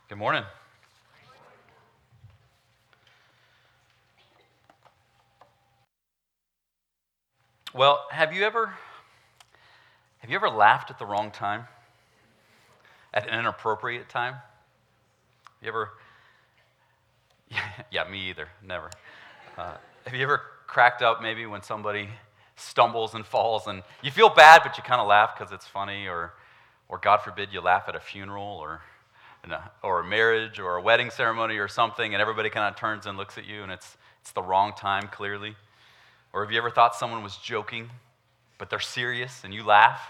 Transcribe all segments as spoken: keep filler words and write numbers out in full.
Good morning. Well, have you ever have you ever laughed at the wrong time? At an inappropriate time? You ever Yeah, me either. Never. Uh, have you ever cracked up maybe when somebody stumbles and falls and you feel bad but you kind of laugh because it's funny, or or God forbid you laugh at a funeral or or a marriage or a wedding ceremony or something, and everybody kind of turns and looks at you and it's it's the wrong time, clearly? Or have you ever thought someone was joking, but they're serious and you laugh?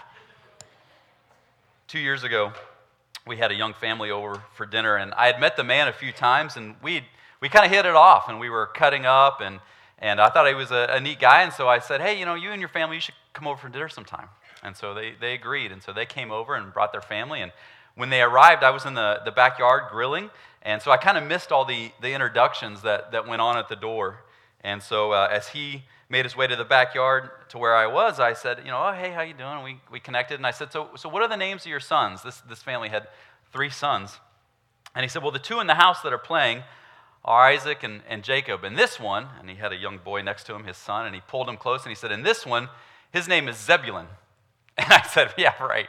Two years ago, we had a young family over for dinner, and I had met the man a few times, and we we kind of hit it off, and we were cutting up, and, and I thought he was a, a neat guy, and so I said, hey, you know, you and your family, you should come over for dinner sometime. And so they, they agreed, and so they came over and brought their family, and when they arrived, I was in the, the backyard grilling, and so I kind of missed all the, the introductions that, that went on at the door. And so uh, as he made his way to the backyard to where I was, I said, you know, oh, hey, how you doing? And we, we connected, and I said, so so what are the names of your sons? This, this family had three sons. And he said, well, the two in the house that are playing are Isaac and, and Jacob. And this one, and he had a young boy next to him, his son, and he pulled him close, and he said, and this one, his name is Zebulun. And I said, yeah, right.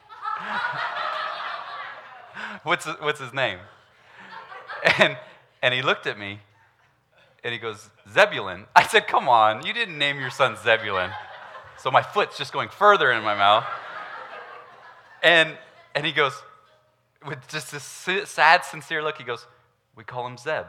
what's, what's his name? And, and he looked at me, and he goes, Zebulun. I said, come on, you didn't name your son Zebulun. So my foot's just going further in my mouth. And and he goes, with just this sad, sincere look, he goes, we call him Zeb.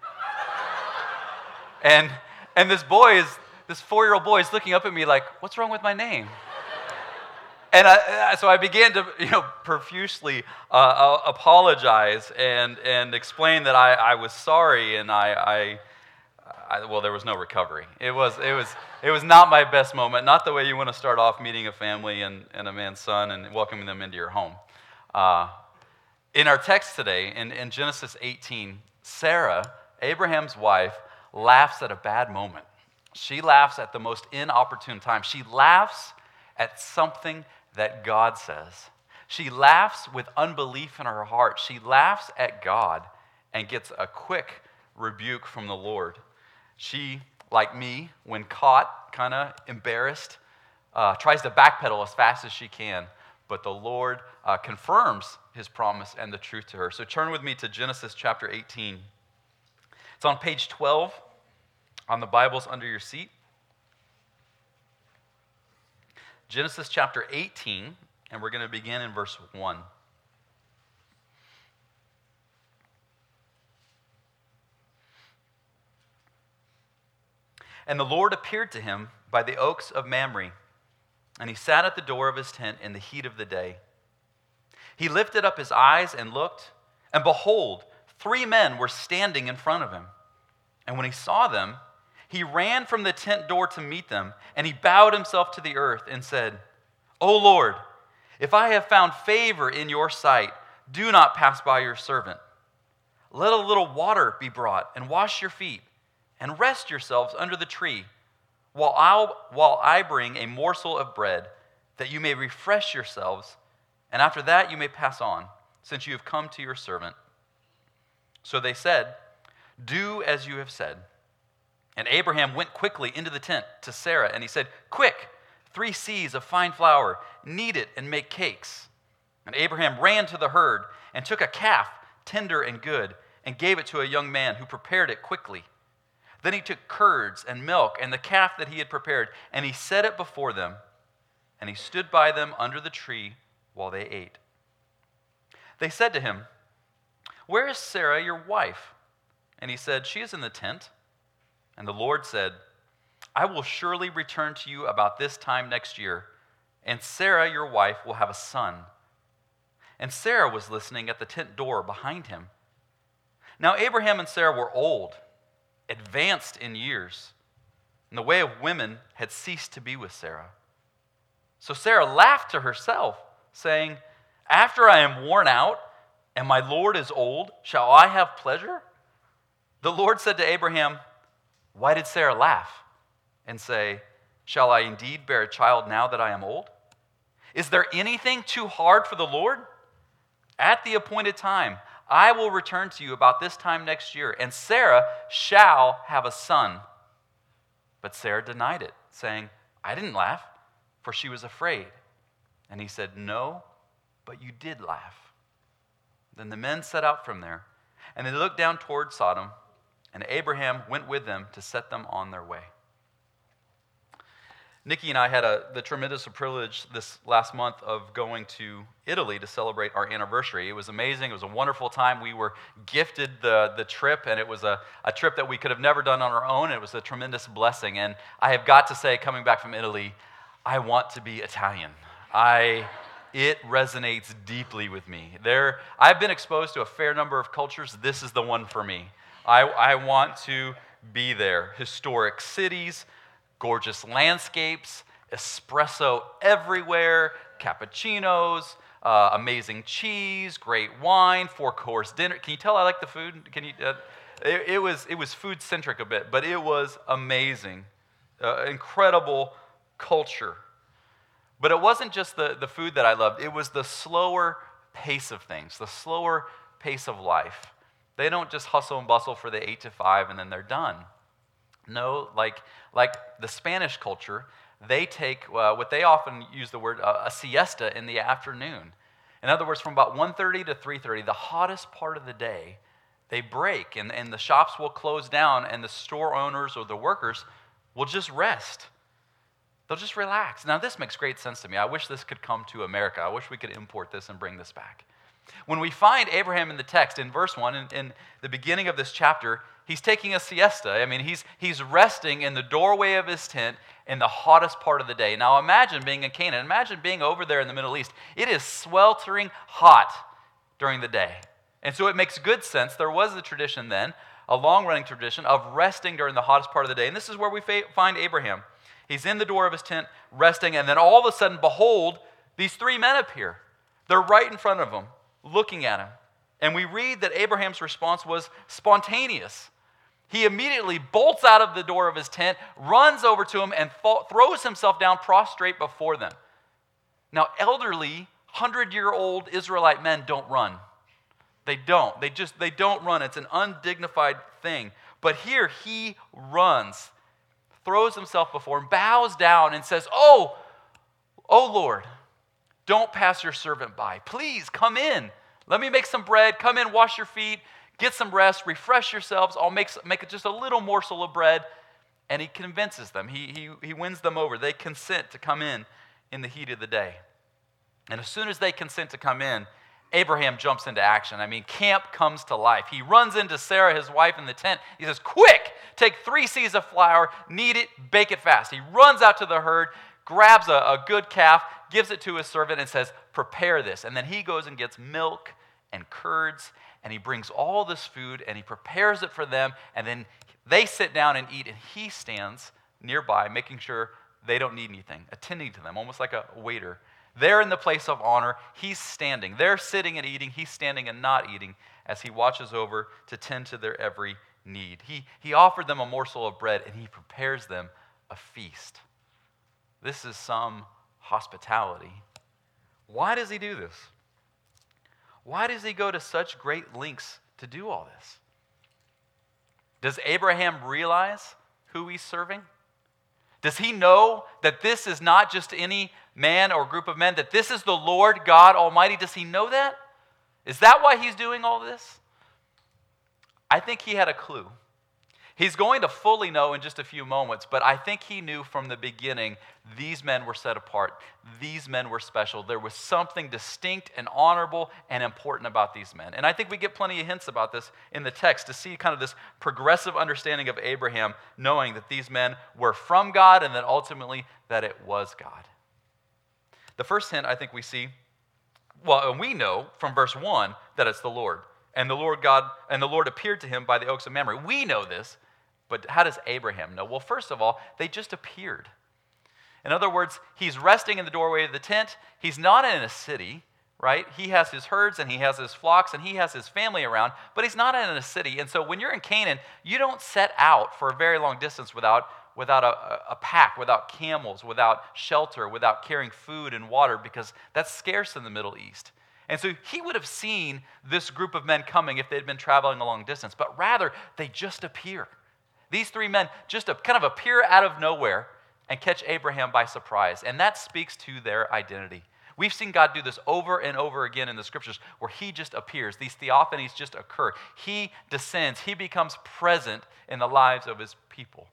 and and this boy is, this four-year-old boy is looking up at me like, what's wrong with my name? And I, so I began to, you know, profusely uh, uh, apologize and and explain that I, I was sorry, and I, I I, well, there was no recovery. It was, it was, it was not my best moment. Not the way you want to start off meeting a family and, and a man's son and welcoming them into your home. Uh, in our text today, in, in Genesis eighteen, Sarah, Abraham's wife, laughs at a bad moment. She laughs at the most inopportune time. She laughs at something that God says. She laughs with unbelief in her heart. She laughs at God and gets a quick rebuke from the Lord. She, like me, when caught, kind of embarrassed, uh, tries to backpedal as fast as she can, but the Lord uh, confirms his promise and the truth to her. So turn with me to Genesis chapter eighteen. It's on page twelve on the Bibles under your seat. Genesis chapter eighteen, and we're going to begin in verse one. And the Lord appeared to him by the oaks of Mamre, and he sat at the door of his tent in the heat of the day. He lifted up his eyes and looked, and behold, three men were standing in front of him. And when he saw them, he ran from the tent door to meet them, and he bowed himself to the earth and said, O Lord, if I have found favor in your sight, do not pass by your servant. Let a little water be brought, and wash your feet, and rest yourselves under the tree, while, I'll, while I bring a morsel of bread, that you may refresh yourselves, and after that you may pass on, since you have come to your servant. So they said, do as you have said. And Abraham went quickly into the tent to Sarah, and he said, quick, three seahs of fine flour, knead it and make cakes. And Abraham ran to the herd, and took a calf, tender and good, and gave it to a young man who prepared it quickly. Then he took curds and milk and the calf that he had prepared, and he set it before them, and he stood by them under the tree while they ate. They said to him, where is Sarah, your wife? And he said, she is in the tent. And the Lord said, I will surely return to you about this time next year, and Sarah, your wife, will have a son. And Sarah was listening at the tent door behind him. Now Abraham and Sarah were old, advanced in years, and the way of women had ceased to be with Sarah. So Sarah laughed to herself, saying, after I am worn out, and my Lord is old, shall I have pleasure? The Lord said to Abraham, why did Sarah laugh and say, shall I indeed bear a child now that I am old? Is there anything too hard for the Lord? At the appointed time, I will return to you about this time next year, and Sarah shall have a son. But Sarah denied it, saying, I didn't laugh, for she was afraid. And he said, no, but you did laugh. Then the men set out from there, and they looked down toward Sodom, and Abraham went with them to set them on their way. Nikki and I had a, the tremendous privilege this last month of going to Italy to celebrate our anniversary. It was amazing. It was a wonderful time. We were gifted the, the trip, and it was a, a trip that we could have never done on our own. It was a tremendous blessing. And I have got to say, coming back from Italy, I want to be Italian. I, it resonates deeply with me. There, I've been exposed to a fair number of cultures. This is the one for me. I, I want to be there. Historic cities, gorgeous landscapes, espresso everywhere, cappuccinos, uh, amazing cheese, great wine, four-course dinner. Can you tell I like the food? Can you? Uh, it, it was it was food-centric a bit, but it was amazing, uh, incredible culture. But it wasn't just the, the food that I loved. It was the slower pace of things, the slower pace of life. They don't just hustle and bustle for the eight to five and then they're done. No, like like the Spanish culture, they take uh, what they often use the word uh, a siesta in the afternoon. In other words, from about one thirty to three thirty, the hottest part of the day, they break and, and the shops will close down and the store owners or the workers will just rest. They'll just relax. Now, this makes great sense to me. I wish this could come to America. I wish we could import this and bring this back. When we find Abraham in the text, in verse one, in, in the beginning of this chapter, he's taking a siesta. I mean, he's, he's resting in the doorway of his tent in the hottest part of the day. Now, imagine being in Canaan. Imagine being over there in the Middle East. It is sweltering hot during the day. And so it makes good sense. There was a tradition then, a long-running tradition, of resting during the hottest part of the day. And this is where we fa- find Abraham. He's in the door of his tent resting, and then all of a sudden, behold, these three men appear. They're right in front of him, looking at him. And we read that Abraham's response was spontaneous. He immediately bolts out of the door of his tent, runs over to him, and fall, throws himself down prostrate before them. Now, elderly, hundred-year-old Israelite men don't run. They don't. They just, they don't run. It's an undignified thing. But here, he runs, throws himself before him, bows down, and says, Oh, oh Lord, don't pass your servant by. Please, come in. Let me make some bread. Come in, wash your feet, get some rest, refresh yourselves. I'll make, make just a little morsel of bread. And he convinces them. He, he, he wins them over. They consent to come in in the heat of the day. And as soon as they consent to come in, Abraham jumps into action. I mean, camp comes to life. He runs into Sarah, his wife, in the tent. He says, quick, take three seahs of flour, knead it, bake it fast. He runs out to the herd, grabs a, a good calf, gives it to his servant, and says, prepare this. And then he goes and gets milk and curds, and he brings all this food, and he prepares it for them, and then they sit down and eat, and he stands nearby, making sure they don't need anything, attending to them, almost like a waiter. They're in the place of honor. He's standing. They're sitting and eating. He's standing and not eating as he watches over to tend to their every need. He, he offered them a morsel of bread, and he prepares them a feast. This is some hospitality. Why does he do this? Why does he go to such great lengths to do all this? Does Abraham realize who he's serving? Does he know that this is not just any man or group of men, that this is the Lord God Almighty? Does he know that? Is that why he's doing all this? I think he had a clue. He's going to fully know in just a few moments, but I think he knew from the beginning these men were set apart. These men were special. There was something distinct and honorable and important about these men. And I think we get plenty of hints about this in the text to see kind of this progressive understanding of Abraham, knowing that these men were from God and that ultimately that it was God. The first hint I think we see, well, and we know from verse one that it's the Lord. And the Lord God, and the Lord appeared to him by the oaks of Mamre. We know this, but how does Abraham know? Well, first of all, they just appeared. In other words, he's resting in the doorway of the tent. He's not in a city, right? He has his herds and he has his flocks and he has his family around, but he's not in a city. And so when you're in Canaan, you don't set out for a very long distance without, without a, a pack, without camels, without shelter, without carrying food and water, because that's scarce in the Middle East. And so he would have seen this group of men coming if they had been traveling a long distance, but rather they just appear. These three men just kind of appear out of nowhere and catch Abraham by surprise. And that speaks to their identity. We've seen God do this over and over again in the scriptures where he just appears. These theophanies just occur. He descends. He becomes present in the lives of his people.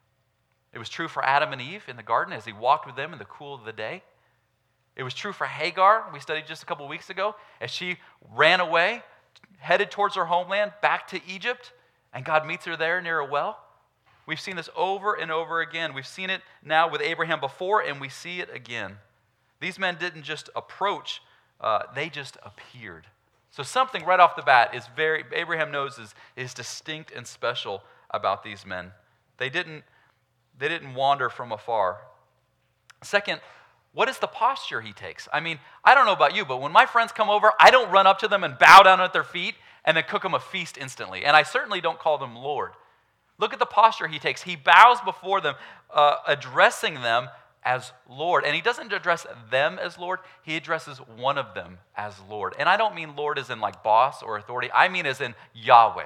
It was true for Adam and Eve in the garden as he walked with them in the cool of the day. It was true for Hagar, we studied just a couple weeks ago, as she ran away, headed towards her homeland, back to Egypt, and God meets her there near a well. We've seen this over and over again. We've seen it now with Abraham before, and we see it again. These men didn't just approach, uh, they just appeared. So something right off the bat is very, Abraham knows is, is distinct and special about these men. They didn't, they didn't wander from afar. Second, what is the posture he takes? I mean, I don't know about you, but when my friends come over, I don't run up to them and bow down at their feet and then cook them a feast instantly. And I certainly don't call them Lord. Look at the posture he takes. He bows before them, uh, addressing them as Lord. And he doesn't address them as Lord. He addresses one of them as Lord. And I don't mean Lord as in like boss or authority. I mean as in Yahweh.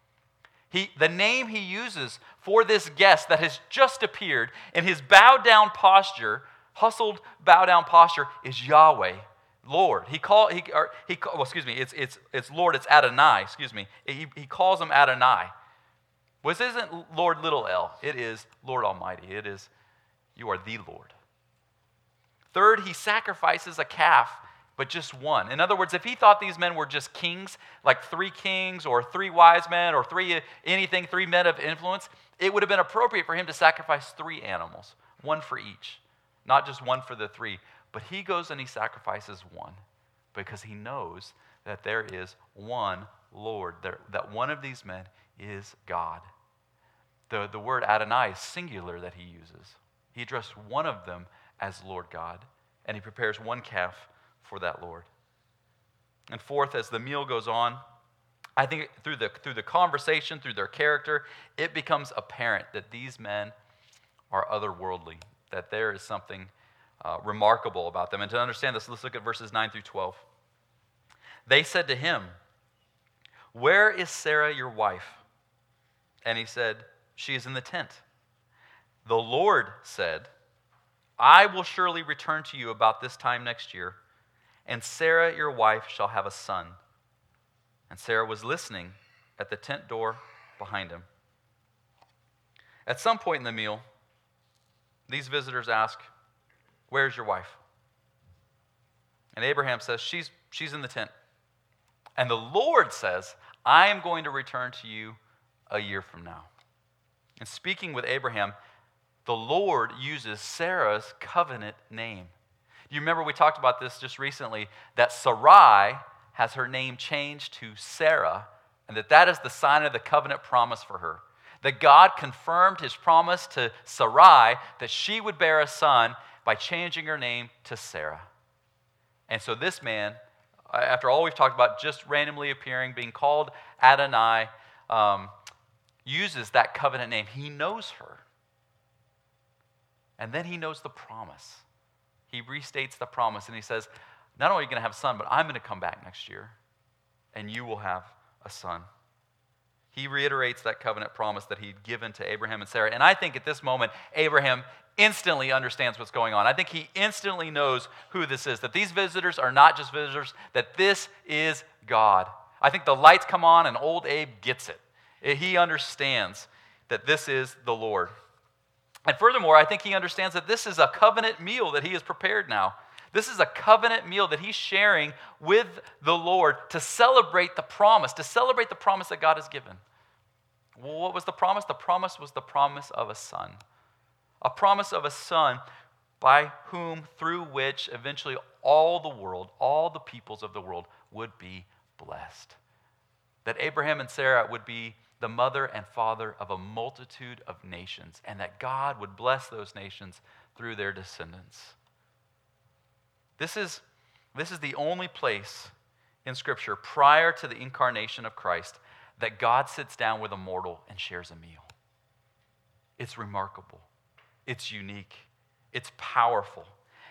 He, the name he uses for this guest that has just appeared in his bowed down posture, hustled bow down posture, is Yahweh, Lord. He call he or he well, excuse me, it's it's it's Lord, it's Adonai, excuse me. He he calls him Adonai. Well, this isn't Lord little L. It is Lord Almighty. It is, you are the Lord. Third, he sacrifices a calf, but just one. In other words, if he thought these men were just kings, like three kings or three wise men or three anything, three men of influence, it would have been appropriate for him to sacrifice three animals, one for each, not just one for the three. But he goes and he sacrifices one because he knows that there is one Lord, there, that one of these men is God. The, the word Adonai is singular that he uses. He addressed one of them as Lord God, and he prepares one calf for that Lord. And fourth, as the meal goes on, I think through the, through the conversation, through their character, it becomes apparent that these men are otherworldly, that there is something uh, remarkable about them. And to understand this, let's look at verses nine through twelve. They said to him, "Where is Sarah, your wife?" And he said, "She is in the tent." The Lord said, "I will surely return to you about this time next year, and Sarah, your wife, shall have a son." And Sarah was listening at the tent door behind him. At some point in the meal, these visitors ask, "Where's your wife?" And Abraham says, she's, she's in the tent. And the Lord says, "I am going to return to you a year from now." And speaking with Abraham, the Lord uses Sarah's covenant name. You remember we talked about this just recently, that Sarai has her name changed to Sarah, and that that is the sign of the covenant promise for her. That God confirmed his promise to Sarai that she would bear a son by changing her name to Sarah. And so this man, after all we've talked about, just randomly appearing, being called Adonai, um, uses that covenant name. He knows her. And then he knows the promise. He restates the promise and he says, not only are you going to have a son, but I'm going to come back next year and you will have a son. He reiterates that covenant promise that he'd given to Abraham and Sarah. And I think at this moment, Abraham instantly understands what's going on. I think he instantly knows who this is, that these visitors are not just visitors, that this is God. I think the lights come on and old Abe gets it. He understands that this is the Lord. And furthermore, I think he understands that this is a covenant meal that he has prepared now. This is a covenant meal that he's sharing with the Lord to celebrate the promise, to celebrate the promise that God has given. Well, what was the promise? The promise was the promise of a son. A promise of a son by whom, through which, eventually all the world, all the peoples of the world would be blessed. That Abraham and Sarah would be the mother and father of a multitude of nations, and that God would bless those nations through their descendants. This is, this is the only place in Scripture prior to the incarnation of Christ that God sits down with a mortal and shares a meal. It's remarkable. It's unique. It's powerful.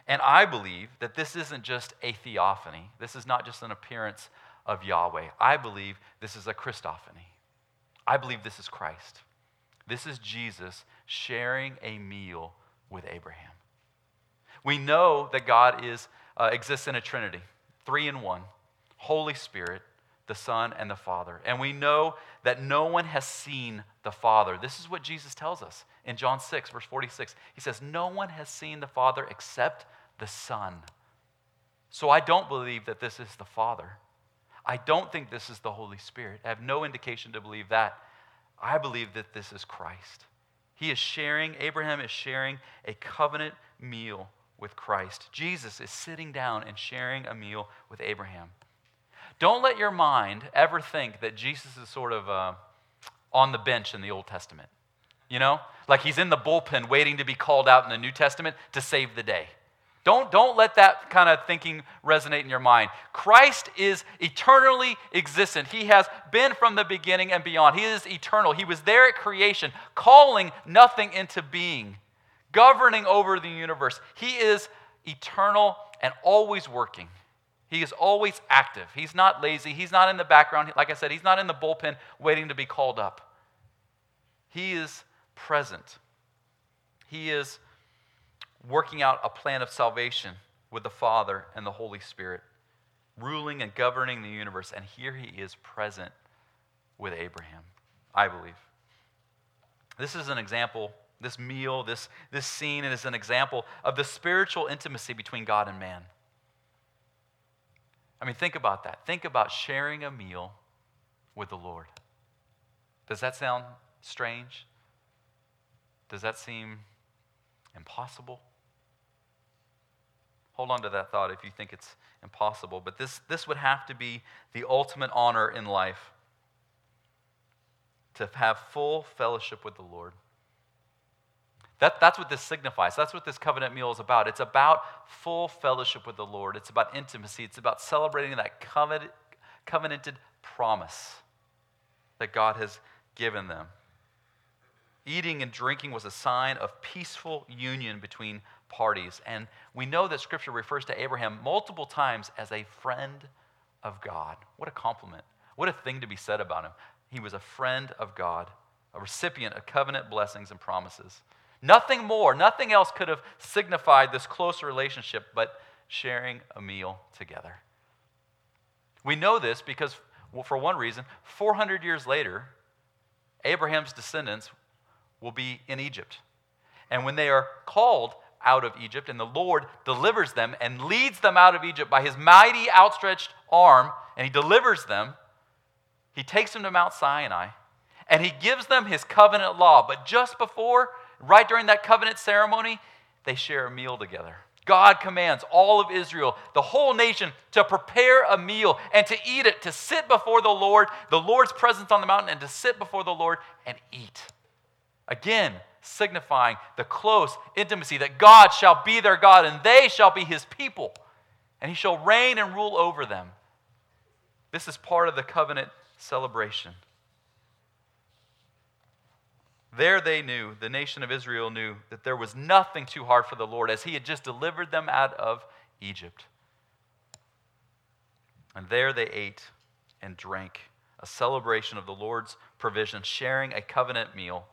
And I believe that this isn't just a theophany. This is not just an appearance of Yahweh. I believe this is a Christophany. I believe this is Christ. This is Jesus sharing a meal with Abraham. We know that God is uh, exists in a Trinity, three in one, Holy Spirit, the Son, and the Father. And we know that no one has seen the Father. This is what Jesus tells us in John six, verse forty-six. He says, no one has seen the Father except the Son. So I don't believe that this is the Father. I don't think this is the Holy Spirit. I have no indication to believe that. I believe that this is Christ. He is sharing, Abraham is sharing a covenant meal with Christ. Jesus is sitting down and sharing a meal with Abraham. Don't let your mind ever think that Jesus is sort of uh, on the bench in the Old Testament. You know, like he's in the bullpen waiting to be called out in the New Testament to save the day. Don't, don't let that kind of thinking resonate in your mind. Christ is eternally existent. He has been from the beginning and beyond. He is eternal. He was there at creation, calling nothing into being, governing over the universe. He is eternal and always working. He is always active. He's not lazy. He's not in the background. Like I said, he's not in the bullpen waiting to be called up. He is present. He is working out a plan of salvation with the Father and the Holy Spirit, ruling and governing the universe. And here he is present with Abraham, I believe. This is an example, this meal, this, this scene is an example of the spiritual intimacy between God and man. I mean, think about that. Think about sharing a meal with the Lord. Does that sound strange? Does that seem impossible? Hold on to that thought if you think it's impossible. But this, this would have to be the ultimate honor in life, to have full fellowship with the Lord. That, that's what this signifies. That's what this covenant meal is about. It's about full fellowship with the Lord. It's about intimacy. It's about celebrating that covenant, covenanted promise that God has given them. Eating and drinking was a sign of peaceful union between parties. And we know that Scripture refers to Abraham multiple times as a friend of God. What a compliment. What a thing to be said about him. He was a friend of God, a recipient of covenant blessings and promises. Nothing more, nothing else could have signified this close relationship but sharing a meal together. We know this because, well, for one reason, four hundred years later, Abraham's descendants will be in Egypt. And when they are called out of Egypt and the Lord delivers them and leads them out of Egypt by his mighty outstretched arm, and he delivers them, he takes them to Mount Sinai and he gives them his covenant law. But just before, right during that covenant ceremony, they share a meal together. God commands all of Israel, the whole nation, to prepare a meal and to eat it, to sit before the Lord, the Lord's presence on the mountain, and to sit before the Lord and eat. Again, signifying the close intimacy that God shall be their God and they shall be his people, and he shall reign and rule over them. This is part of the covenant celebration. There they knew, the nation of Israel knew, that there was nothing too hard for the Lord as he had just delivered them out of Egypt. And there they ate and drank, a celebration of the Lord's provision, sharing a covenant meal.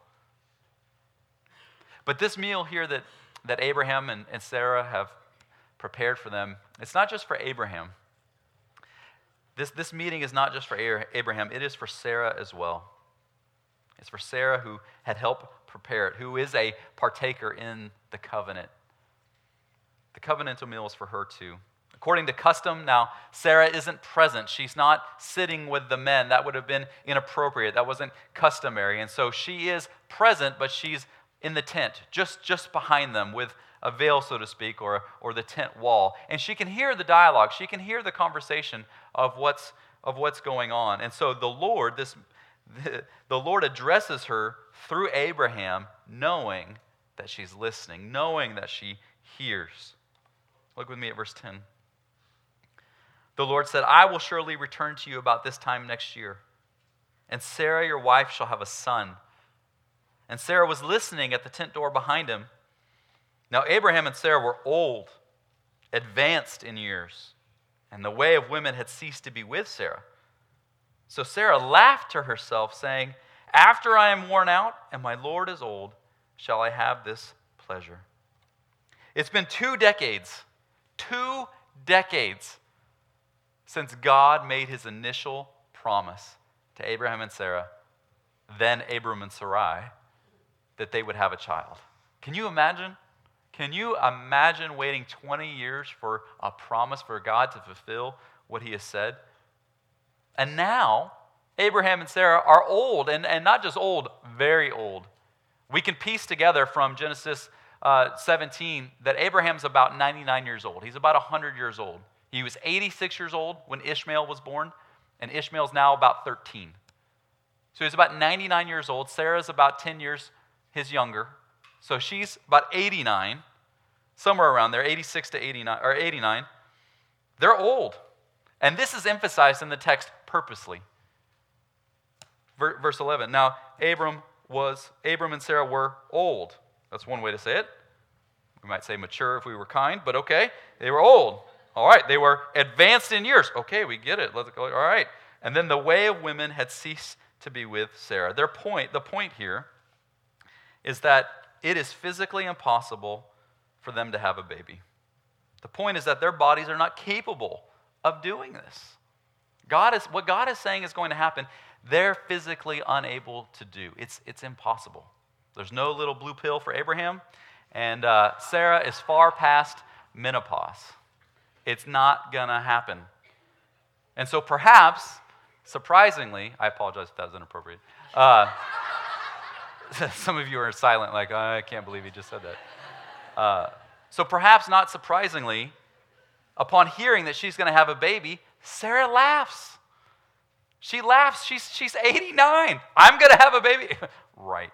But this meal here that, that Abraham and, and Sarah have prepared for them, it's not just for Abraham. This, this meeting is not just for Abraham, it is for Sarah as well. It's for Sarah, who had helped prepare it, who is a partaker in the covenant. The covenantal meal is for her too. According to custom, now, Sarah isn't present. She's not sitting with the men. That would have been inappropriate. That wasn't customary. And so she is present, but she's in the tent, just, just behind them with a veil, so to speak, or, or the tent wall. And she can hear the dialogue. She can hear the conversation of what's, of what's going on. And so the Lord, this the, the Lord addresses her through Abraham, knowing that she's listening, knowing that she hears. Look with me at verse ten. The Lord said, I will surely return to you about this time next year, and Sarah, your wife, shall have a son. And Sarah was listening at the tent door behind him. Now Abraham and Sarah were old, advanced in years, and the way of women had ceased to be with Sarah. So Sarah laughed to herself, saying, after I am worn out and my Lord is old, shall I have this pleasure? It's been two decades, two decades since God made his initial promise to Abraham and Sarah, then Abram and Sarai, that they would have a child. Can you imagine? Can you imagine waiting twenty years for a promise for God to fulfill what he has said? And now, Abraham and Sarah are old, and, and not just old, very old. We can piece together from Genesis uh, seventeen that Abraham's about ninety-nine years old. He's about one hundred years old. He was eighty-six years old when Ishmael was born, and Ishmael's now about thirteen. So he's about ninety-nine years old. Sarah's about ten years his younger. So she's about eighty-nine, somewhere around there, eighty-six to eighty-nine, or eighty-nine. They're old. And this is emphasized in the text purposely. Verse eleven, now Abram was, Abram and Sarah were old. That's one way to say it. We might say mature if we were kind, but okay. They were old. All right, they were advanced in years. Okay, we get it. Let's go. All right. And then the way of women had ceased to be with Sarah. Their point, the point here is that it is physically impossible for them to have a baby. The point is that their bodies are not capable of doing this. God is, what God is saying is going to happen, they're physically unable to do. It's, it's impossible. There's no little blue pill for Abraham, and uh, Sarah is far past menopause. It's not going to happen. And so perhaps, surprisingly, I apologize if that was inappropriate. Uh, some of you are silent like, oh, I can't believe he just said that. Uh, so perhaps not surprisingly, upon hearing that she's going to have a baby, Sarah laughs. She laughs. She's, she's eighty-nine. I'm going to have a baby. Right.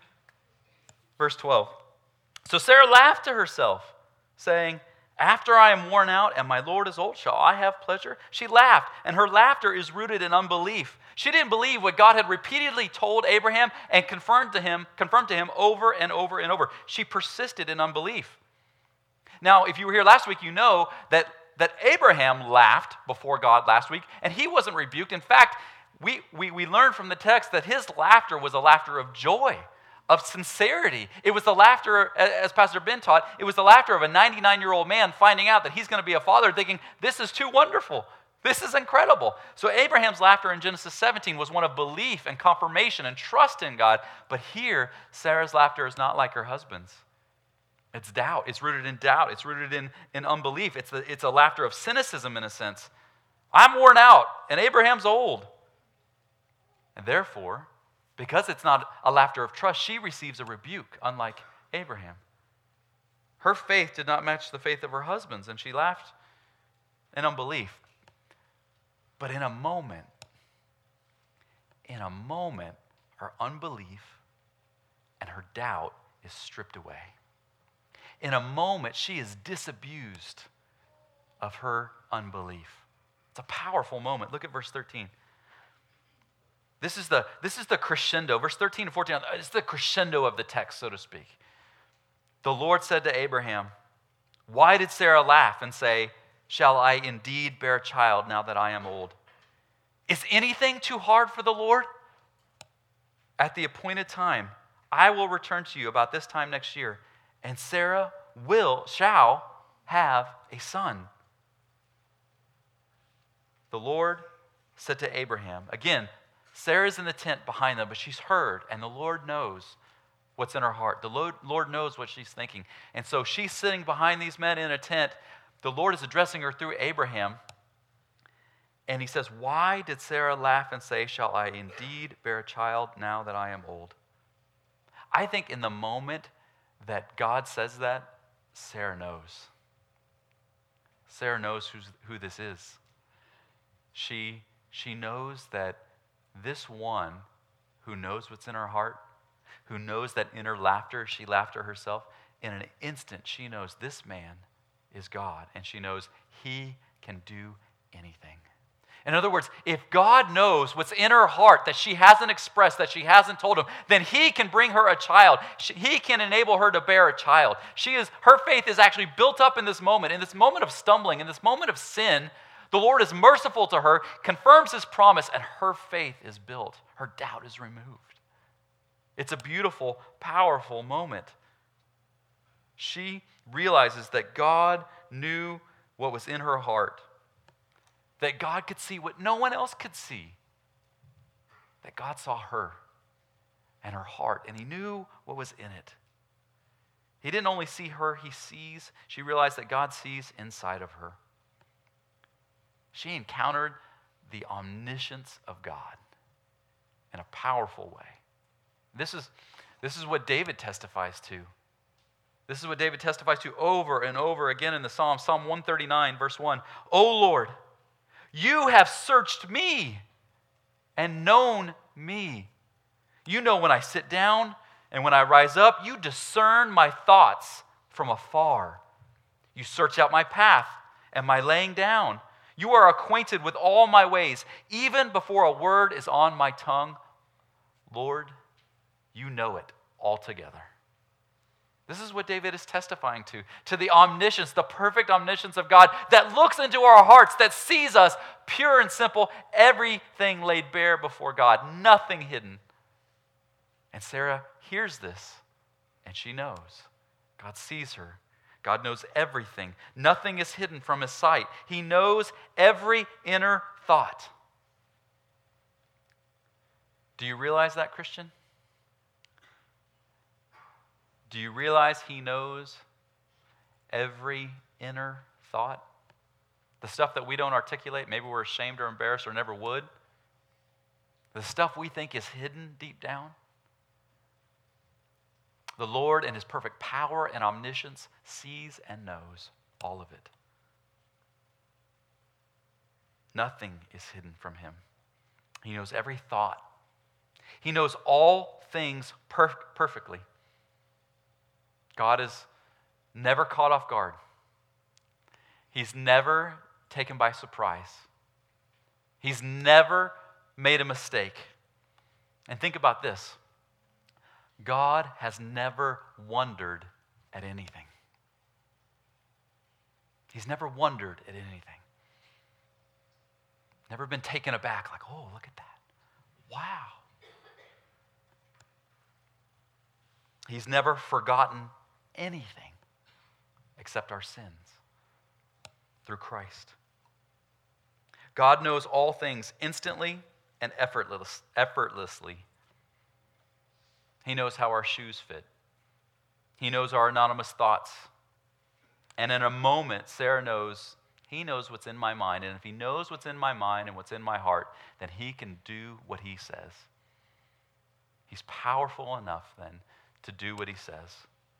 Verse twelve. So Sarah laughed to herself, saying, after I am worn out and my Lord is old, shall I have pleasure? She laughed, and her laughter is rooted in unbelief. She didn't believe what God had repeatedly told Abraham and confirmed to him, confirmed to him over and over and over. She persisted in unbelief. Now, if you were here last week, you know that, that Abraham laughed before God last week, and he wasn't rebuked. In fact, we, we, we learned from the text that his laughter was a laughter of joy, of sincerity. It was the laughter, as Pastor Ben taught, it was the laughter of a ninety-nine-year-old man finding out that he's going to be a father, thinking, this is too wonderful. This is incredible. So Abraham's laughter in Genesis seventeen was one of belief and confirmation and trust in God. But here, Sarah's laughter is not like her husband's. It's doubt. It's rooted in doubt. It's rooted in, in unbelief. It's, the, it's a laughter of cynicism in a sense. I'm worn out, and Abraham's old. And therefore, because it's not a laughter of trust, she receives a rebuke, unlike Abraham. Her faith did not match the faith of her husband's, and she laughed in unbelief. But in a moment, in a moment, her unbelief and her doubt is stripped away. In a moment, she is disabused of her unbelief. It's a powerful moment. Look at verse thirteen. This is the, this is the crescendo. Verse thirteen and fourteen, it's the crescendo of the text, so to speak. The Lord said to Abraham, why did Sarah laugh and say, shall I indeed bear a child now that I am old? Is anything too hard for the Lord? At the appointed time, I will return to you about this time next year, and Sarah will, shall have a son. The Lord said to Abraham, again, Sarah's in the tent behind them, but she's heard, and the Lord knows what's in her heart. The Lord, Lord knows what she's thinking. And so she's sitting behind these men in a tent. The Lord is addressing her through Abraham. And he says, why did Sarah laugh and say, shall I indeed bear a child now that I am old? I think in the moment that God says that, Sarah knows. Sarah knows who's, who this is. She, she knows that this one who knows what's in her heart, who knows that inner laughter, she laughed to herself, in an instant she knows this man is God, and she knows he can do anything. In other words, if God knows what's in her heart that she hasn't expressed, that she hasn't told him, then he can bring her a child. He can enable her to bear a child. She is, her faith is actually built up in this moment, in this moment of stumbling, in this moment of sin. The Lord is merciful to her, confirms his promise, and her faith is built. Her doubt is removed. It's a beautiful, powerful moment. She realizes that God knew what was in her heart, that God could see what no one else could see, that God saw her and her heart, and he knew what was in it. He didn't only see her, he sees, she realized that God sees inside of her. She encountered the omniscience of God in a powerful way. This is, this is what David testifies to. This is what David testifies to over and over again in the Psalm, Psalm one thirty-nine, verse one. O Lord, you have searched me and known me. You know when I sit down and when I rise up. You discern my thoughts from afar. You search out my path and my laying down. You are acquainted with all my ways. Even before a word is on my tongue, Lord, you know it altogether. This is what David is testifying to, to the omniscience, the perfect omniscience of God that looks into our hearts, that sees us pure and simple, everything laid bare before God, nothing hidden. And Sarah hears this, and she knows. God sees her. God knows everything. Nothing is hidden from his sight. He knows every inner thought. Do you realize that, Christian? Do you realize he knows every inner thought? The stuff that we don't articulate, maybe we're ashamed or embarrassed or never would. The stuff we think is hidden deep down. The Lord in his perfect power and omniscience sees and knows all of it. Nothing is hidden from him. He knows every thought. He knows all things per- perfectly. God is never caught off guard. He's never taken by surprise. He's never made a mistake. And think about this. God has never wondered at anything. He's never wondered at anything. Never been taken aback like, oh, look at that. Wow. He's never forgotten anything except our sins through Christ. God knows all things instantly and effortless, effortlessly. He knows how our shoes fit. He knows our anonymous thoughts. And in a moment, Sarah knows, he knows what's in my mind. And if he knows what's in my mind and what's in my heart, then he can do what he says. He's powerful enough then to do what he says.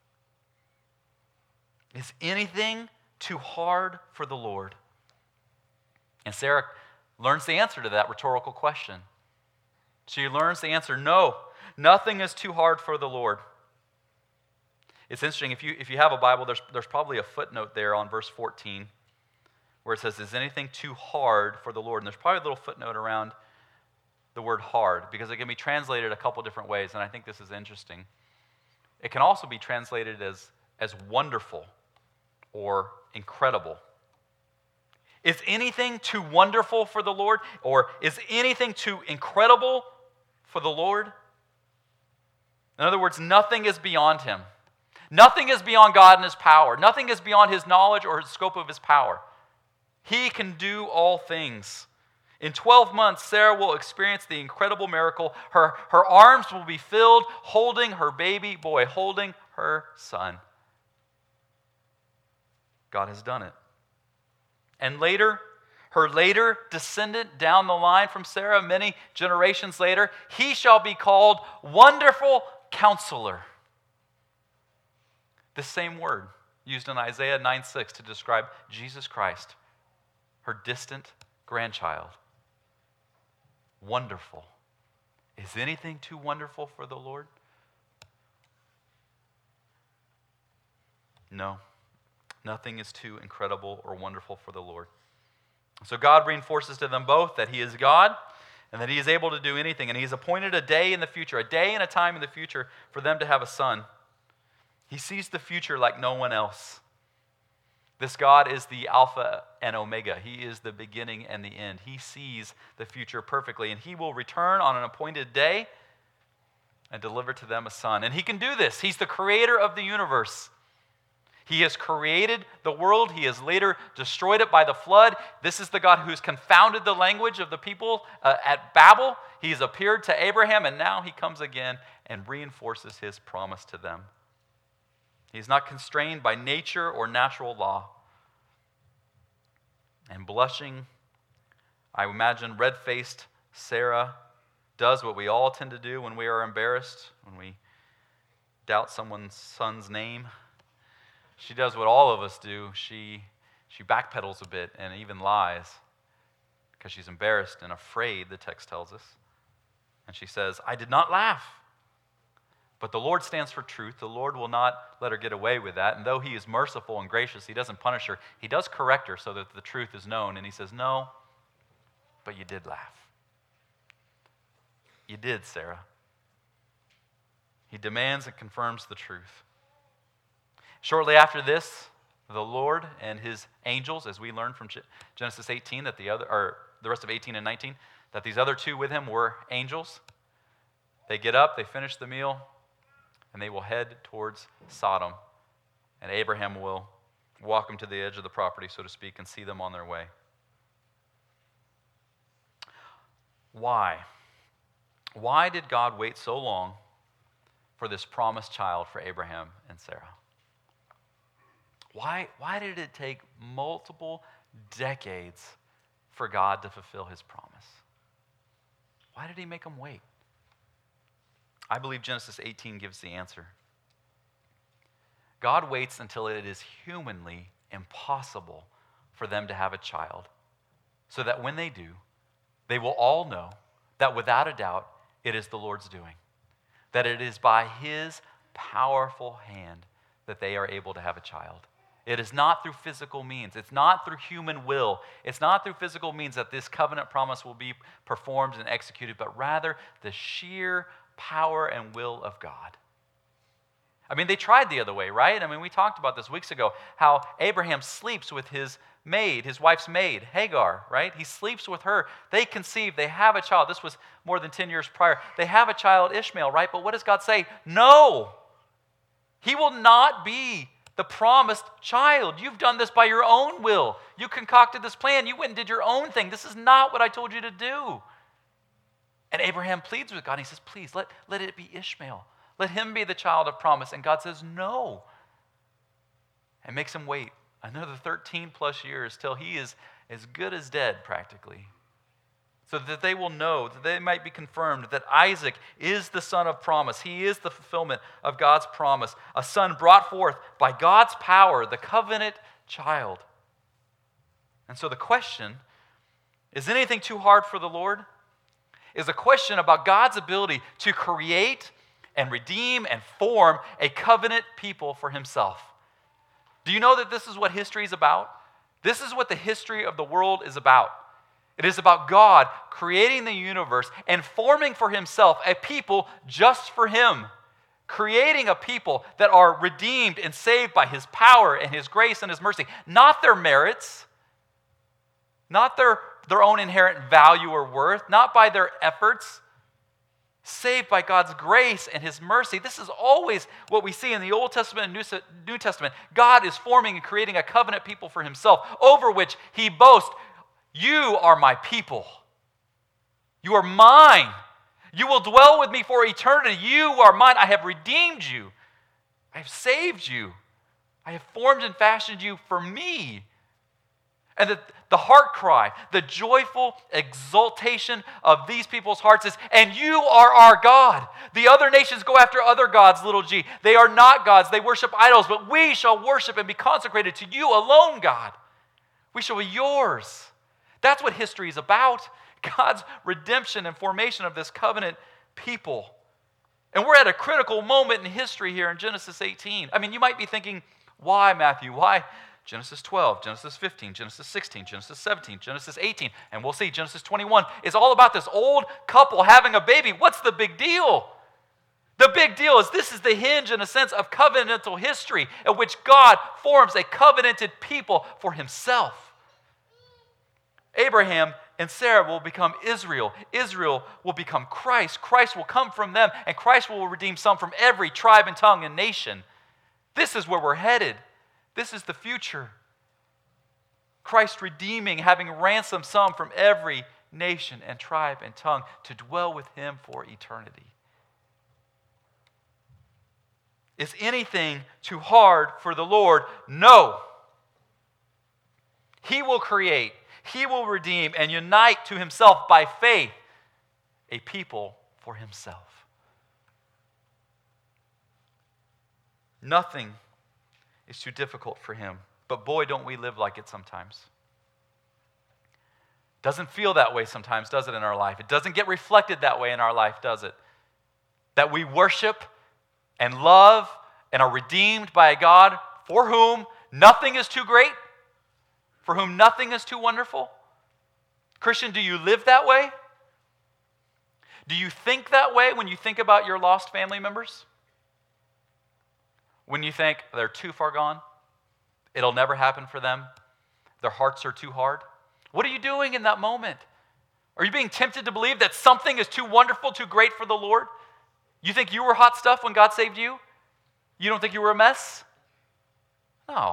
Is anything too hard for the Lord? And Sarah learns the answer to that rhetorical question. She learns the answer, no, nothing is too hard for the Lord. It's interesting, if you if you have a Bible, there's, there's probably a footnote there on verse fourteen where it says, is anything too hard for the Lord? And there's probably a little footnote around the word hard because it can be translated a couple different ways, and I think this is interesting. It can also be translated as, as wonderful or incredible. Is anything too wonderful for the Lord? Or is anything too incredible for the Lord? In other words, nothing is beyond him. Nothing is beyond God and his power. Nothing is beyond his knowledge or his scope of his power. He can do all things. In twelve months, Sarah will experience the incredible miracle. Her, her arms will be filled, holding her baby boy, holding her son. God has done it. And later, her later descendant down the line from Sarah, many generations later, he shall be called Wonderful Counselor. The same word used in Isaiah nine six to describe Jesus Christ, her distant grandchild. Wonderful. Is anything too wonderful for the Lord? No. Nothing is too incredible or wonderful for the Lord. So God reinforces to them both that he is God and that he is able to do anything. And he's appointed a day in the future, a day and a time in the future for them to have a son. He sees the future like no one else. This God is the Alpha and Omega. He is the beginning and the end. He sees the future perfectly, and he will return on an appointed day and deliver to them a son. And he can do this. He's the creator of the universe. He has created the world. He has later destroyed it by the flood. This is the God who's confounded the language of the people uh, at Babel. He's appeared to Abraham, and now he comes again and reinforces his promise to them. He's not constrained by nature or natural law. And blushing, I imagine red-faced Sarah does what we all tend to do when we are embarrassed, when we doubt someone's son's name. She does what all of us do. She, she backpedals a bit and even lies because she's embarrassed and afraid, the text tells us. And she says, I did not laugh. But the Lord stands for truth. The Lord will not let her get away with that. And though he is merciful and gracious, he doesn't punish her. He does correct her so that the truth is known. And he says, no, but you did laugh. You did, Sarah. He demands and confirms the truth. Shortly after this, the Lord and his angels, as we learn from Genesis eighteen, that the other, or the rest of eighteen and nineteen, that these other two with him were angels. They get up, they finish the meal, and they will head towards Sodom. And Abraham will walk them to the edge of the property, so to speak, and see them on their way. Why? Why did God wait so long for this promised child for Abraham and Sarah? Why, why did it take multiple decades for God to fulfill his promise? Why did he make them wait? I believe Genesis eighteen gives the answer. God waits until it is humanly impossible for them to have a child, so that when they do, they will all know that without a doubt, it is the Lord's doing. That it is by his powerful hand that they are able to have a child. It is not through physical means. It's not through human will. It's not through physical means that this covenant promise will be performed and executed, but rather the sheer power and will of God. I mean, they tried the other way, right? I mean, we talked about this weeks ago, how Abraham sleeps with his maid, his wife's maid, Hagar, right? He sleeps with her. They conceive, they have a child. This was more than ten years prior. They have a child, Ishmael, right? But what does God say? No! He will not be the promised child. You've done this by your own will. You concocted this plan. You went and did your own thing. This is not what I told you to do. And Abraham pleads with God. And he says, please, let, let it be Ishmael. Let him be the child of promise. And God says, no. And makes him wait another thirteen plus years till he is as good as dead practically. So that they will know, that they might be confirmed that Isaac is the son of promise. He is the fulfillment of God's promise. A son brought forth by God's power, the covenant child. And so the question, is anything too hard for the Lord? Is a question about God's ability to create and redeem and form a covenant people for himself. Do you know that this is what history is about? This is what the history of the world is about. It is about God creating the universe and forming for himself a people just for him. Creating a people that are redeemed and saved by his power and his grace and his mercy. Not their merits, not their, their own inherent value or worth, not by their efforts. Saved by God's grace and his mercy. This is always what we see in the Old Testament and New Testament. God is forming and creating a covenant people for himself, over which he boasts, you are my people. You are mine. You will dwell with me for eternity. You are mine. I have redeemed you. I have saved you. I have formed and fashioned you for me. And the, the heart cry, the joyful exultation of these people's hearts is, and you are our God. The other nations go after other gods, little g. They are not gods. They worship idols, but we shall worship and be consecrated to you alone, God. We shall be yours. That's what history is about. God's redemption and formation of this covenant people. And we're at a critical moment in history here in Genesis eighteen. I mean, you might be thinking, why, Matthew? Why Genesis twelve, Genesis fifteen, Genesis sixteen, Genesis seventeen, Genesis eighteen, and we'll see Genesis twenty-one is all about this old couple having a baby. What's the big deal? The big deal is this is the hinge, in a sense, of covenantal history in which God forms a covenanted people for himself. Abraham and Sarah will become Israel. Israel will become Christ. Christ will come from them, and Christ will redeem some from every tribe and tongue and nation. This is where we're headed. This is the future. Christ redeeming, having ransomed some from every nation and tribe and tongue to dwell with him for eternity. Is anything too hard for the Lord? No. He will create, he will redeem, and unite to himself by faith a people for himself. Nothing is too difficult for him, but boy, don't we live like it sometimes. Doesn't feel that way sometimes, does it, in our life? It doesn't get reflected that way in our life, does it? That we worship and love and are redeemed by a God for whom nothing is too great, for whom nothing is too wonderful. Christian, do you live that way? Do you think that way when you think about your lost family members? When you think they're too far gone, it'll never happen for them, their hearts are too hard? What are you doing in that moment? Are you being tempted to believe that something is too wonderful, too great for the Lord? You think you were hot stuff when God saved you? You don't think you were a mess? No.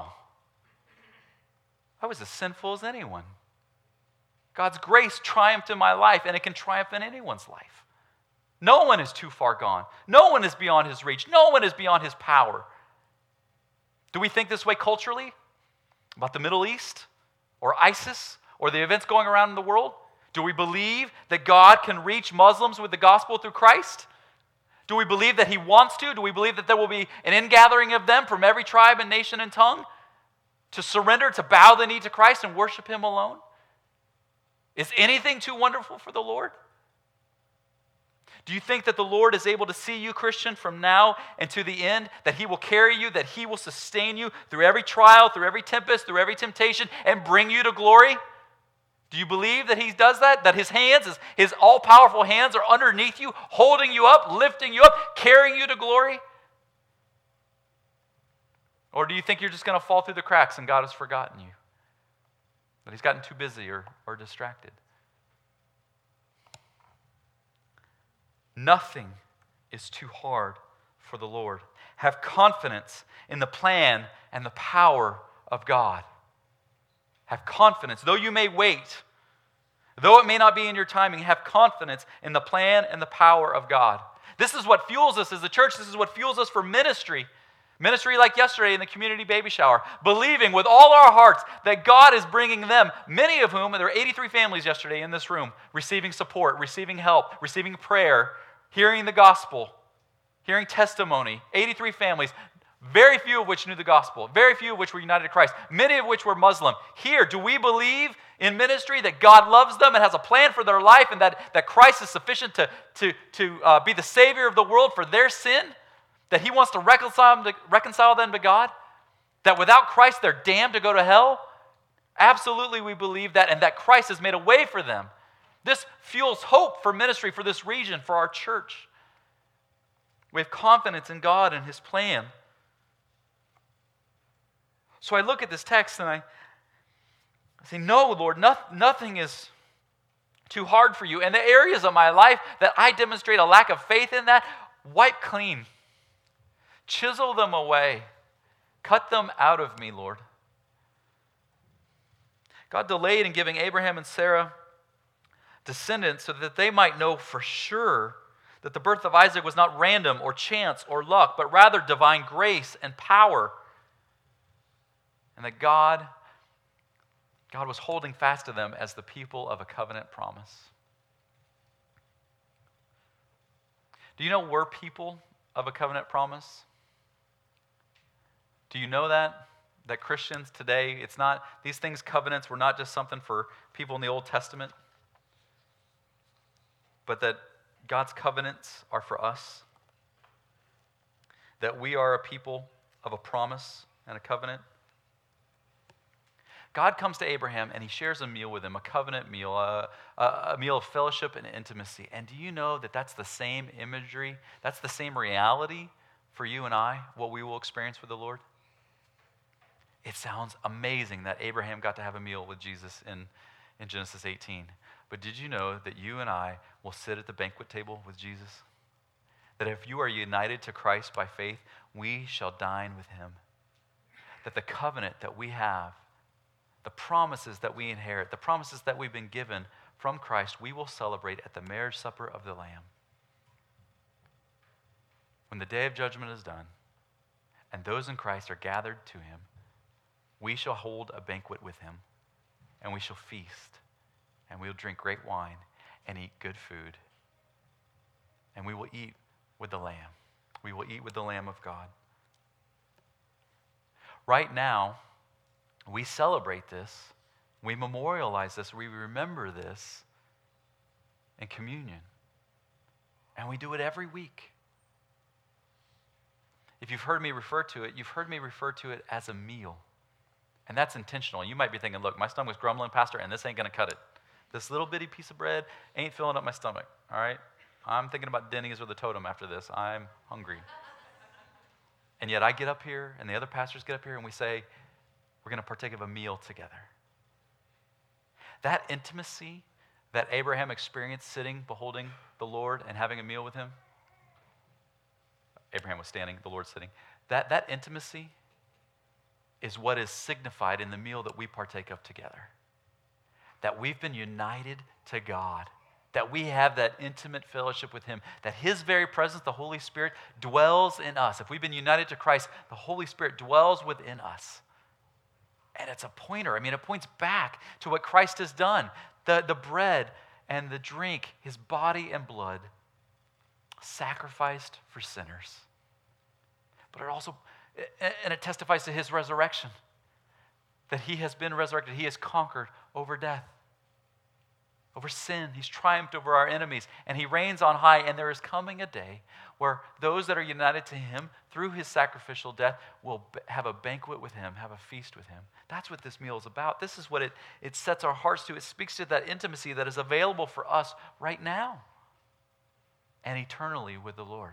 I was as sinful as anyone. God's grace triumphed in my life, and it can triumph in anyone's life. No one is too far gone. No one is beyond his reach. No one is beyond his power. Do we think this way culturally about the Middle East or ISIS or the events going around in the world? Do we believe that God can reach Muslims with the gospel through Christ? Do we believe that he wants to? Do we believe that there will be an ingathering of them from every tribe and nation and tongue to surrender, to bow the knee to Christ and worship him alone? Is anything too wonderful for the Lord? Do you think that the Lord is able to see you, Christian, from now and to the end, that he will carry you, that he will sustain you through every trial, through every tempest, through every temptation, and bring you to glory? Do you believe that he does that? That his hands, his, his all-powerful hands are underneath you, holding you up, lifting you up, carrying you to glory? Or do you think you're just going to fall through the cracks and God has forgotten you? That he's gotten too busy or, or distracted? Nothing is too hard for the Lord. Have confidence in the plan and the power of God. Have confidence. Though you may wait, though it may not be in your timing, have confidence in the plan and the power of God. This is what fuels us as a church. This is what fuels us for ministry. Ministry like yesterday in the community baby shower. Believing with all our hearts that God is bringing them, many of whom, there were eighty-three families yesterday in this room, receiving support, receiving help, receiving prayer, hearing the gospel, hearing testimony. eighty-three families, very few of which knew the gospel, very few of which were united to Christ, many of which were Muslim. Here, do we believe in ministry that God loves them and has a plan for their life, and that, that Christ is sufficient to, to, to uh, be the Savior of the world for their sin? That he wants to reconcile them, to reconcile them to God? That without Christ they're damned to go to hell? Absolutely we believe that, and that Christ has made a way for them. This fuels hope for ministry, for this region, for our church. We have confidence in God and his plan. So I look at this text and I, I say, no, Lord, no, nothing is too hard for you. And the areas of my life that I demonstrate a lack of faith in, that, wipe clean. Chisel them away. Cut them out of me, Lord. God delayed in giving Abraham and Sarah descendants so that they might know for sure that the birth of Isaac was not random or chance or luck, but rather divine grace and power. And that God, God was holding fast to them as the people of a covenant promise. Do you know we're people of a covenant promise? Do you know that? That Christians today, it's not, these things, covenants, were not just something for people in the Old Testament, but that God's covenants are for us. That we are a people of a promise and a covenant. God comes to Abraham and he shares a meal with him, a covenant meal, a, a, a meal of fellowship and intimacy. And do you know that that's the same imagery, that's the same reality for you and I, what we will experience with the Lord? It sounds amazing that Abraham got to have a meal with Jesus in, in Genesis eighteen. But did you know that you and I will sit at the banquet table with Jesus? That if you are united to Christ by faith, we shall dine with him. That the covenant that we have, the promises that we inherit, the promises that we've been given from Christ, we will celebrate at the marriage supper of the Lamb. When the day of judgment is done, and those in Christ are gathered to him, we shall hold a banquet with him, and we shall feast, and we will drink great wine, and eat good food, and we will eat with the Lamb. We will eat with the Lamb of God. Right now, we celebrate this, we memorialize this, we remember this in communion, and we do it every week. If you've heard me refer to it, you've heard me refer to it as a meal. And that's intentional. You might be thinking, look, my stomach's grumbling, Pastor, and this ain't going to cut it. This little bitty piece of bread ain't filling up my stomach, all right? I'm thinking about Denny's or the Totem after this. I'm hungry. And yet I get up here, and the other pastors get up here, and we say, we're going to partake of a meal together. That intimacy that Abraham experienced sitting, beholding the Lord, and having a meal with him, Abraham was standing, the Lord sitting, that, that intimacy is what is signified in the meal that we partake of together. That we've been united to God, that we have that intimate fellowship with him, that his very presence, the Holy Spirit, dwells in us. If we've been united to Christ, the Holy Spirit dwells within us. And it's a pointer. I mean, it points back to what Christ has done. The, the bread and the drink, his body and blood, sacrificed for sinners. But it also, and it testifies to his resurrection, that he has been resurrected. He has conquered over death, over sin. He's triumphed over our enemies, and he reigns on high. And there is coming a day where those that are united to him through his sacrificial death will have a banquet with him, have a feast with him. That's what this meal is about. This is what it, it sets our hearts to. It speaks to that intimacy that is available for us right now and eternally with the Lord.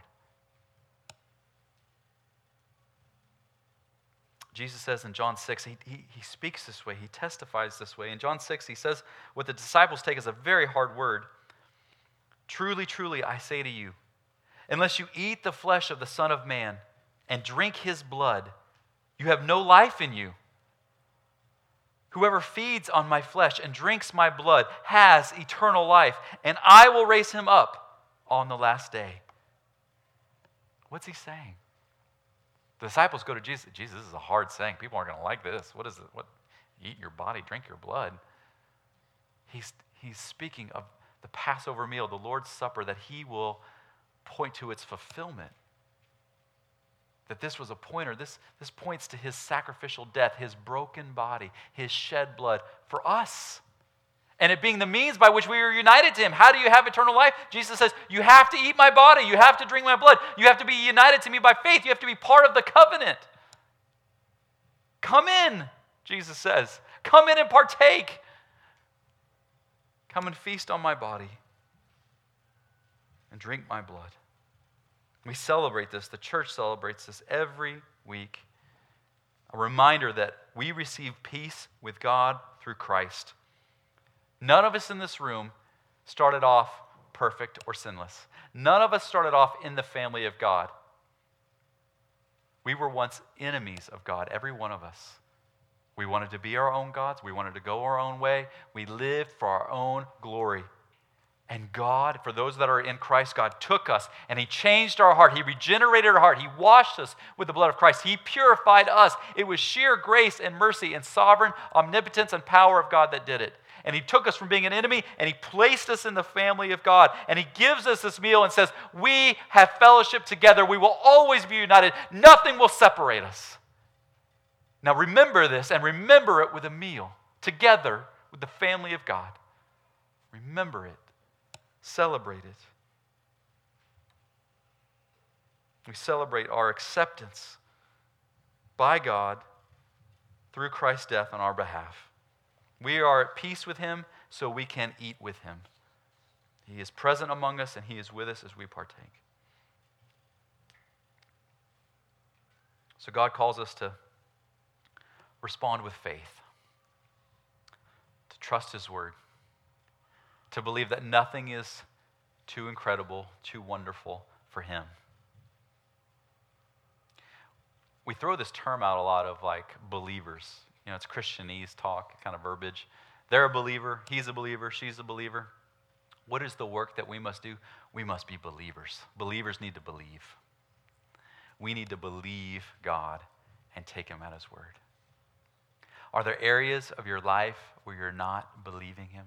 Jesus says in John six, he, he, he speaks this way, he testifies this way. In John six, he says what the disciples take as a very hard word. Truly, truly, I say to you, unless you eat the flesh of the Son of Man and drink his blood, you have no life in you. Whoever feeds on my flesh and drinks my blood has eternal life, and I will raise him up on the last day. What's he saying? The disciples go to Jesus. Jesus, this is a hard saying. People aren't going to like this. What is it? What? Eat your body, drink your blood. He's, he's speaking of the Passover meal, the Lord's Supper, that he will point to its fulfillment. That this was a pointer. This, this points to his sacrificial death, his broken body, his shed blood for us. And it being the means by which we are united to him. How do you have eternal life? Jesus says, you have to eat my body. You have to drink my blood. You have to be united to me by faith. You have to be part of the covenant. Come in, Jesus says. Come in and partake. Come and feast on my body and drink my blood. We celebrate this. The church celebrates this every week. A reminder that we receive peace with God through Christ. None of us in this room started off perfect or sinless. None of us started off in the family of God. We were once enemies of God, every one of us. We wanted to be our own gods. We wanted to go our own way. We lived for our own glory. And God, for those that are in Christ, God took us and he changed our heart. He regenerated our heart. He washed us with the blood of Christ. He purified us. It was sheer grace and mercy and sovereign omnipotence and power of God that did it. And he took us from being an enemy and he placed us in the family of God. And he gives us this meal and says, we have fellowship together. We will always be united. Nothing will separate us. Now remember this and remember it with a meal together with the family of God. Remember it. Celebrate it. We celebrate our acceptance by God through Christ's death on our behalf. We are at peace with him, so we can eat with him. He is present among us, and he is with us as we partake. So God calls us to respond with faith, to trust his word, to believe that nothing is too incredible, too wonderful for him. We throw this term out a lot of like believers. You know, it's Christianese talk, kind of verbiage. They're a believer, he's a believer, she's a believer. What is the work that we must do? We must be believers. Believers need to believe. We need to believe God and take him at his word. Are there areas of your life where you're not believing him?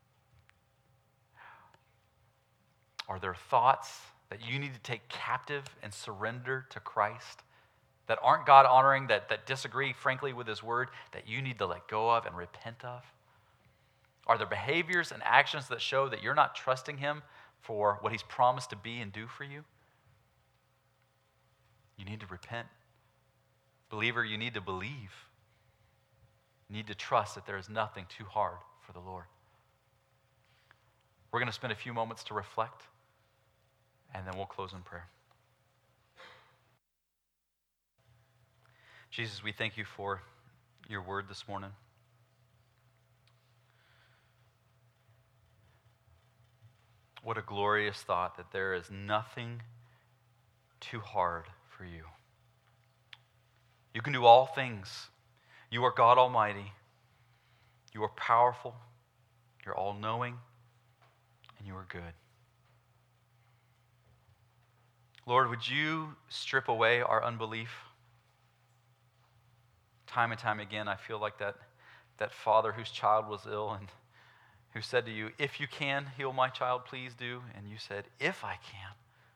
Are there thoughts that you need to take captive and surrender to Christ that aren't God honoring, that, that disagree, frankly, with his word, that you need to let go of and repent of? Are there behaviors and actions that show that you're not trusting him for what he's promised to be and do for you? You need to repent. Believer, you need to believe. You need to trust that there is nothing too hard for the Lord. We're going to spend a few moments to reflect, and then we'll close in prayer. Jesus, we thank you for your word this morning. What a glorious thought that there is nothing too hard for you. You can do all things. You are God Almighty. You are powerful. You're all-knowing. And you are good. Lord, would you strip away our unbelief? Time and time again, I feel like that, that father whose child was ill and who said to you, if you can heal my child, please do. And you said, if I can.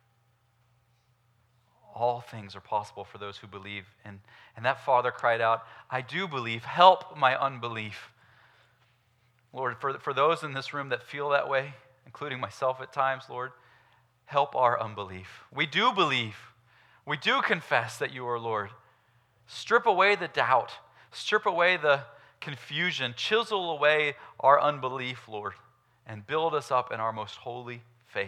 All things are possible for those who believe. And, and that father cried out, I do believe. Help my unbelief. Lord, for, for those in this room that feel that way, including myself at times, Lord, help our unbelief. We do believe. We do confess that you are Lord. Strip away the doubt. Strip away the confusion. Chisel away our unbelief, Lord, and build us up in our most holy faith.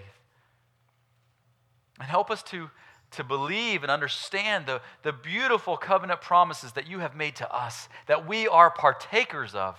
And help us to, to believe and understand the, the beautiful covenant promises that you have made to us, that we are partakers of.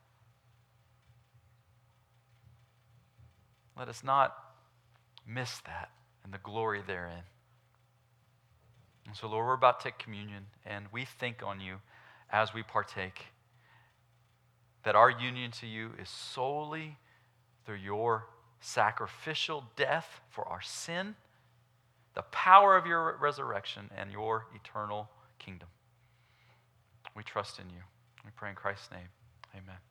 Let us not miss that and the glory therein. And so, Lord, we're about to take communion, and we think on you as we partake, that our union to you is solely through your sacrificial death for our sin, the power of your resurrection, and your eternal kingdom. We trust in you. We pray in Christ's name. Amen.